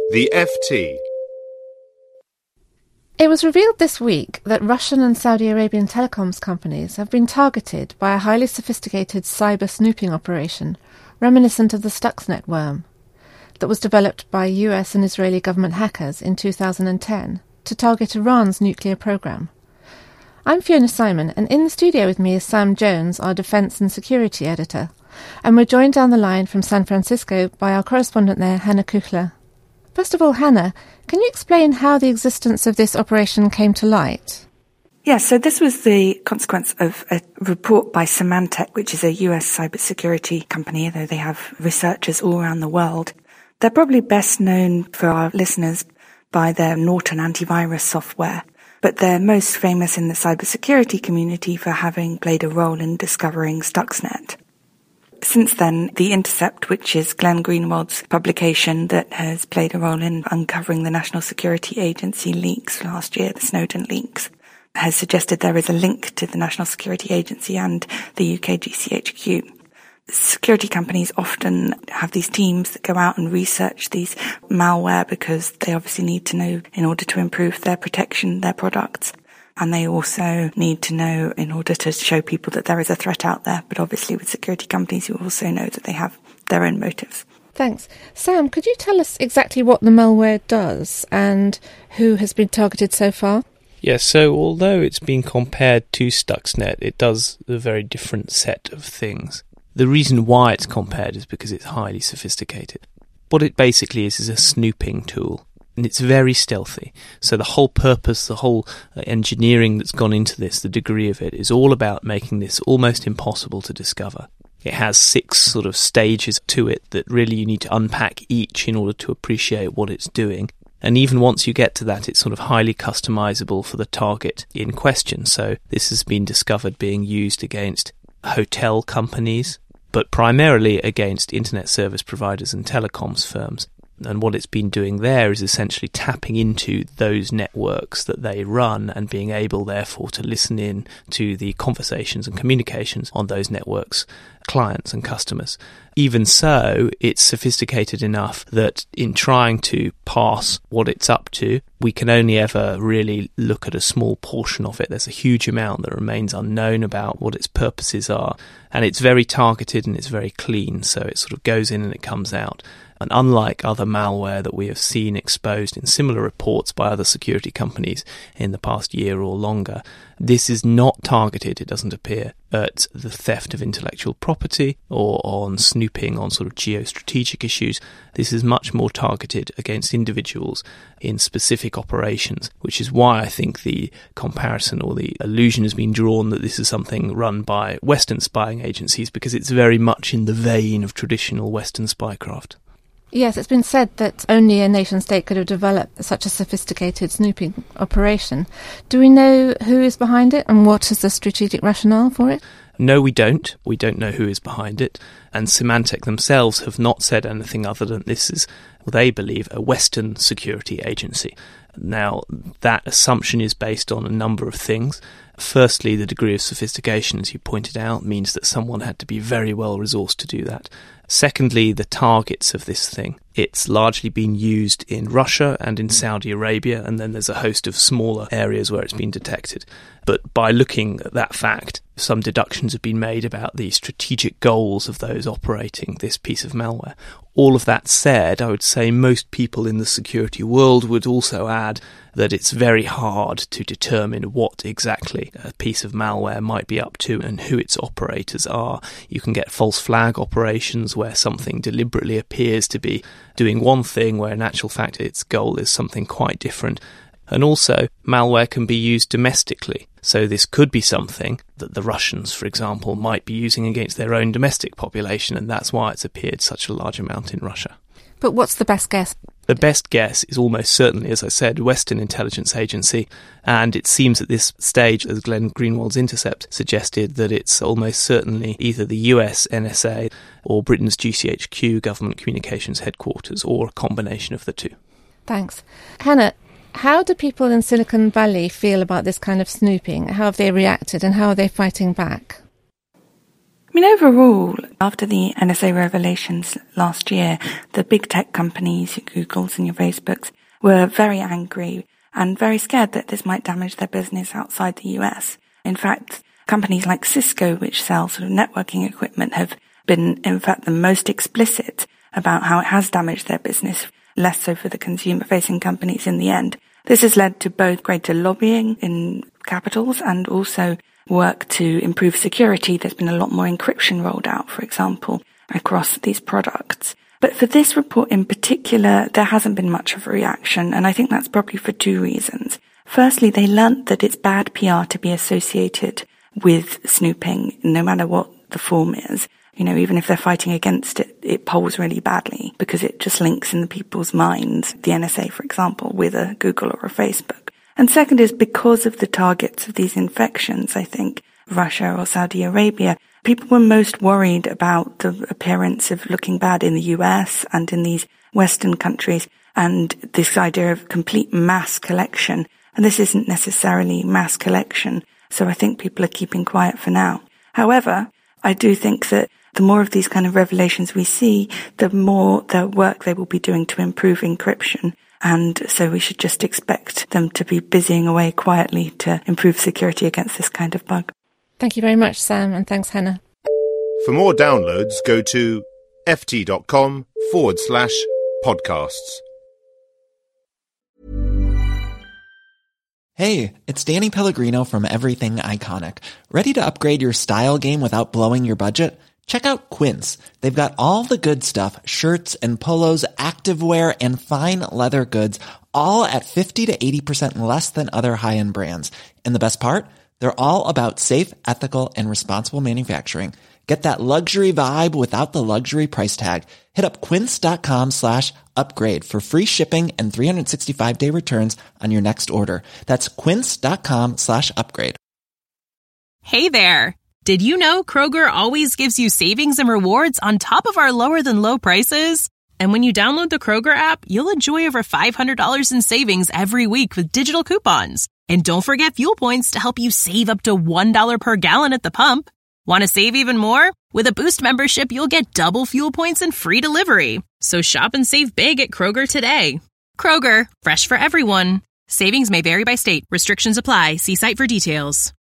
The FT. It was revealed this week that Russian and Saudi Arabian telecoms companies have been targeted by a highly sophisticated cyber snooping operation reminiscent of the Stuxnet worm that was developed by US and Israeli government hackers in 2010 to target Iran's nuclear program. I'm Fiona Simon, and in the studio with me is Sam Jones, our defence and security editor, and we're joined down the line from San Francisco by our correspondent there, Hannah Kuchler. First of all, Hannah, can you explain how the existence of this operation came to light? Yes, so this was the consequence of a report by Symantec, which is a US cybersecurity company, though they have researchers all around the world. They're probably best known for our listeners by their Norton antivirus software, but they're most famous in the cybersecurity community for having played a role in discovering Stuxnet. Since then, The Intercept, which is Glenn Greenwald's publication that has played a role in uncovering the National Security Agency leaks last year, the Snowden leaks, has suggested there is a link to the National Security Agency and the UK GCHQ. Security companies often have these teams that go out and research these malware because they obviously need to know in order to improve their protection, their products. And they also need to know in order to show people that there is a threat out there. But obviously with security companies, you also know that they have their own motives. Thanks. Sam, could you tell us exactly what the malware does and who has been targeted so far? Yes, so although it's been compared to Stuxnet, it does a very different set of things. The reason why it's compared is because it's highly sophisticated. What it basically is a snooping tool. And it's very stealthy. So the whole purpose, the whole engineering that's gone into this, the degree of it, is all about making this almost impossible to discover. It has 6 sort of stages to it that really you need to unpack each in order to appreciate what it's doing. And even once you get to that, it's sort of highly customizable for the target in question. So this has been discovered being used against hotel companies, but primarily against internet service providers and telecoms firms. And what it's been doing there is essentially tapping into those networks that they run and being able, therefore, to listen in to the conversations and communications on those networks, clients and customers. Even so, it's sophisticated enough that in trying to parse what it's up to, we can only ever really look at a small portion of it. There's a huge amount that remains unknown about what its purposes are. And it's very targeted and it's very clean, so it sort of goes in and it comes out. And unlike other malware that we have seen exposed in similar reports by other security companies in the past year or longer, this is not targeted, it doesn't appear, at the theft of intellectual property or on snooping on sort of geostrategic issues. This is much more targeted against individuals in specific operations, which is why I think the comparison or the allusion has been drawn that this is something run by Western spying agencies, because it's very much in the vein of traditional Western spycraft. Yes, it's been said that only a nation-state could have developed such a sophisticated snooping operation. Do we know who is behind it and what is the strategic rationale for it? No, we don't. We don't know who is behind it. And Symantec themselves have not said anything other than this is, well, they believe, a Western security agency. Now, that assumption is based on a number of things. Firstly, the degree of sophistication, as you pointed out, means that someone had to be very well resourced to do that. Secondly, the targets of this thing. It's largely been used in Russia and in Saudi Arabia, and then there's a host of smaller areas where it's been detected. But by looking at that fact, some deductions have been made about the strategic goals of those operating this piece of malware. All of that said, I would say most people in the security world would also add that it's very hard to determine what exactly a piece of malware might be up to and who its operators are. You can get false flag operations where something deliberately appears to be doing one thing where in actual fact its goal is something quite different. And also, malware can be used domestically. So this could be something that the Russians, for example, might be using against their own domestic population, and that's why it's appeared such a large amount in Russia. But what's the best guess? The best guess is almost certainly, as I said, Western intelligence agency, and it seems at this stage, as Glenn Greenwald's Intercept suggested, that it's almost certainly either the US NSA or Britain's GCHQ, Government Communications Headquarters, or a combination of the two. Thanks. Hannah, how do people in Silicon Valley feel about this kind of snooping? How have they reacted and how are they fighting back? I mean, overall, after the NSA revelations last year, the big tech companies, your Googles and your Facebooks, were very angry and very scared that this might damage their business outside the US. In fact, companies like Cisco, which sell sort of networking equipment, have been, in fact, the most explicit about how it has damaged their business, less so for the consumer-facing companies in the end. This has led to both greater lobbying in capitals and also work to improve security. There's been a lot more encryption rolled out, for example, across these products. But for this report in particular, there hasn't been much of a reaction, and I think that's probably for two reasons. Firstly, they learnt that it's bad PR to be associated with snooping, no matter what the form is. You know, even if they're fighting against it, it polls really badly because it just links in the people's minds, the NSA, for example, with a Google or a Facebook. And second is because of the targets of these infections, I think, Russia or Saudi Arabia, people were most worried about the appearance of looking bad in the US and in these Western countries and this idea of complete mass collection. And this isn't necessarily mass collection, so I think people are keeping quiet for now. However, I do think that the more of these kind of revelations we see, the more the work they will be doing to improve encryption. And so we should just expect them to be busying away quietly to improve security against this kind of bug. Thank you very much, Sam, and thanks, Hannah. For more downloads, go to ft.com/podcasts. Hey, it's Danny Pellegrino from Everything Iconic. Ready to upgrade your style game without blowing your budget? Check out Quince. They've got all the good stuff, shirts and polos, activewear, and fine leather goods, all at 50 to 80% less than other high-end brands. And the best part? They're all about safe, ethical, and responsible manufacturing. Get that luxury vibe without the luxury price tag. Hit up quince.com/upgrade for free shipping and 365-day returns on your next order. That's quince.com/upgrade. Hey there. Did you know Kroger always gives you savings and rewards on top of our lower than low prices? And when you download the Kroger app, you'll enjoy over $500 in savings every week with digital coupons. And don't forget fuel points to help you save up to $1 per gallon at the pump. Want to save even more? With a Boost membership, you'll get double fuel points and free delivery. So shop and save big at Kroger today. Kroger, fresh for everyone. Savings may vary by state. Restrictions apply. See site for details.